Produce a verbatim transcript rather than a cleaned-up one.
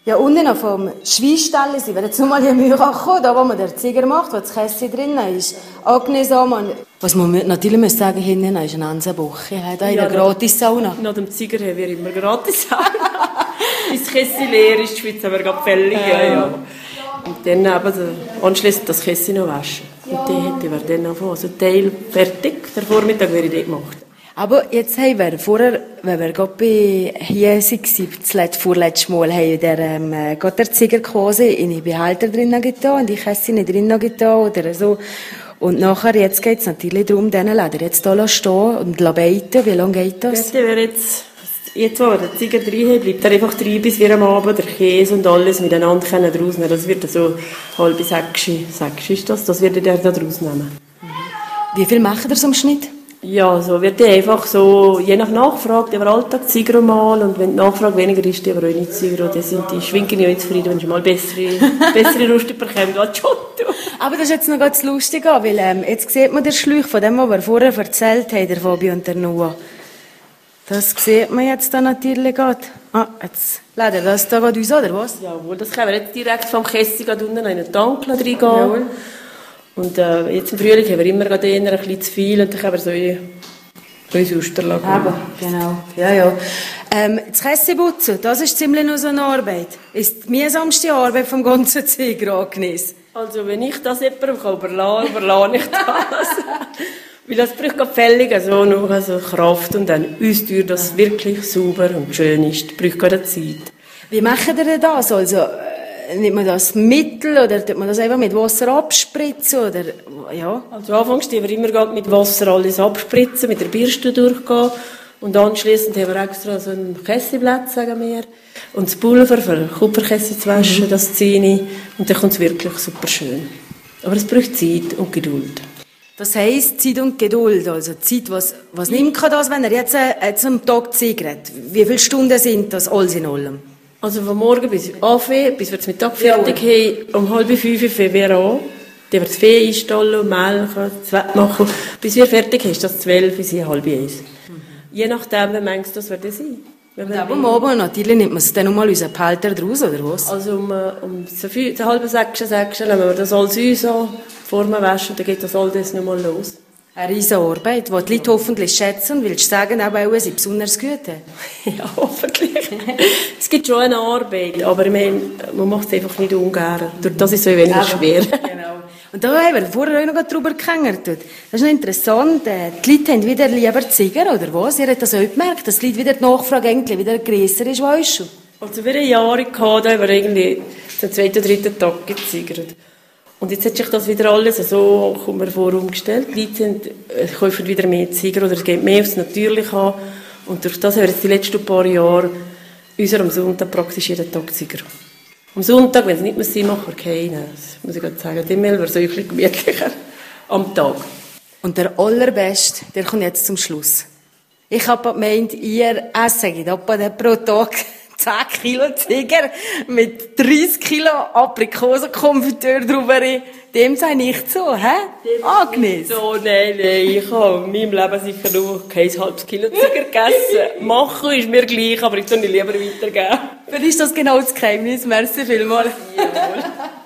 Ja, unten noch vom Schweinstall sind wir jetzt nochmal hier in Mühe gekommen, da wo man den Ziger macht, wo das Käse drin ist. Agnes Amann. Was man natürlich muss sagen, hinten ist eine Ansabuche, da in der Gratis-Sauna. Nach dem Ziger haben wir immer Gratis-Sauna. Bis das Käse leer ist, die Schweiz haben wir gerade fällig. Ja, ja. Und dann eben anschliessend das Käse noch waschen. Und die hätte wir dann anfangen. Also Teil fertig, der Vormittag wäre ich dort gemacht. Aber jetzt haben wir vorher, wenn wir gerade bei hier waren, das vorletzte Mal, haben wir der, ähm, gerade der Ziger quasi in den Behälter drinnen getan und die Käse nicht drinnen getan oder so. Und nachher, jetzt geht es natürlich darum, diesen Leder jetzt hier stehen und beiten. Wie lange geht das? Das wäre jetzt, jetzt, wo wir den Ziger drin haben, bleibt er einfach drin, bis wir am Abend der Käse und alles miteinander rausnehmen. Das wird so halb sechs, sechs ist das, das wird er da rausnehmen. Wie viel macht ihr so im Schnitt? Ja, so wird die einfach so, je nach Nachfrage, über Alltag Ziger mal und wenn die Nachfrage weniger ist, die aber auch nicht Ziger, die sind die schwingen ja nicht zufrieden, wenn sie mal bessere, bessere Rüste bekommen als Giotto. Aber das ist jetzt noch ganz lustig, weil ähm, jetzt sieht man den Schläuch von dem, was wir vorher erzählt haben, der Fabio und der Noah. Das sieht man jetzt da natürlich gerade. Ah, jetzt lädt er das da gerade uns, oder was? Jawohl, das können wir jetzt direkt vom Käse unten in einen Tank reingehen. Jawohl. Und äh, jetzt im Frühling haben wir immer gerade eher ein bisschen zu viel und dann können wir so in unsere Osterlage haben. Genau, ja, ja. Ähm, das Käseputzen, das ist ziemlich noch so eine Arbeit. Ist die mühsamste Arbeit vom ganzen Ziger, Agnes? Also wenn ich das jemandem kann überlassen, überlasse ich das. Weil das braucht gerade völlig also noch also Kraft und dann uns tut das wirklich sauber und schön ist. Das braucht gerade Zeit. Wie machen ihr denn das? Also, nimmt man das Mittel oder tut man das einfach mit Wasser abspritzen? Oder, ja? Also anfangs haben wir immer mit Wasser alles abspritzen, mit der Bürste durchgehen und anschliessend haben wir extra so ein Käseblatt, sagen wir, und das Pulver für Kupferkäse zu waschen, mhm. das ziehe ich und dann kommt es wirklich super schön. Aber es braucht Zeit und Geduld. Das heisst Zeit und Geduld, also Zeit, was, was nimmt man das, wenn er jetzt, äh, jetzt am Tag ziegert? Wie viele Stunden sind das alles in allem? Also von morgen bis Abend, bis wir das Mittag fertig ja. haben, um halb fünf fangen wir an. Dann wir das Vieh einstellen, melken, das Wett machen. Bis wir fertig haben, ist das zwölf, bis halb eins. Mhm. Je nachdem, wie manches das wird sein. Aber am Abend natürlich nimmt man es dann nochmal unseren Pelter draus, oder was? Also um, um so viel, halb sechs, sechs nehmen wir das alles uns an, vor dem Waschen, dann geht das alles nochmal los. Eine riesige Arbeit, die die Leute hoffentlich schätzen. Willst du sagen, auch bei uns besonders gut? Ja, hoffentlich. Es gibt schon eine Arbeit, aber ich meine, man macht es einfach nicht ungern. Durch das ist es so weniger schwer. Genau. Und da haben wir vorher auch noch drüber gehängt. Das ist noch interessant. Die Leute haben wieder lieber Ziger, oder was? Ihr habt das auch gemerkt, dass die Leute wieder die Nachfrage eigentlich wieder grösser ist, weißt du? Also wir hatten Jahre gehabt, da haben wir irgendwie den zweiten, dritten Tag gezigert. Und jetzt hat sich das wieder alles so, kommt mir vor, umgestellt. Die Leute sind, äh, kaufen wieder mehr Ziger oder es geht mehr aufs Natürliche an. Und durch das haben wir jetzt die letzten paar Jahre unser am Sonntag praktisch jeden Tag Ziger. Am Sonntag, wenn es nicht mehr Sinn macht, wir keinen. Das muss ich gerade sagen. Dem wäre es so ein bisschen gemütlicher am Tag. Und der allerbeste, der kommt jetzt zum Schluss. Ich habe gemeint, ihr essen etwa pro Tag zehn Kilo Ziger mit dreißig Kilo Aprikosenkonfitur drüber. Dem sei nicht so, hä? Agnes? So, nein, nein. Ich habe in meinem Leben sicher nur kein halbes Kilo Ziger gegessen. Machen ist mir gleich, aber ich soll nicht lieber weitergeben. Vielleicht ist das genau das Geheimnis. Merci vielmals. Jawohl.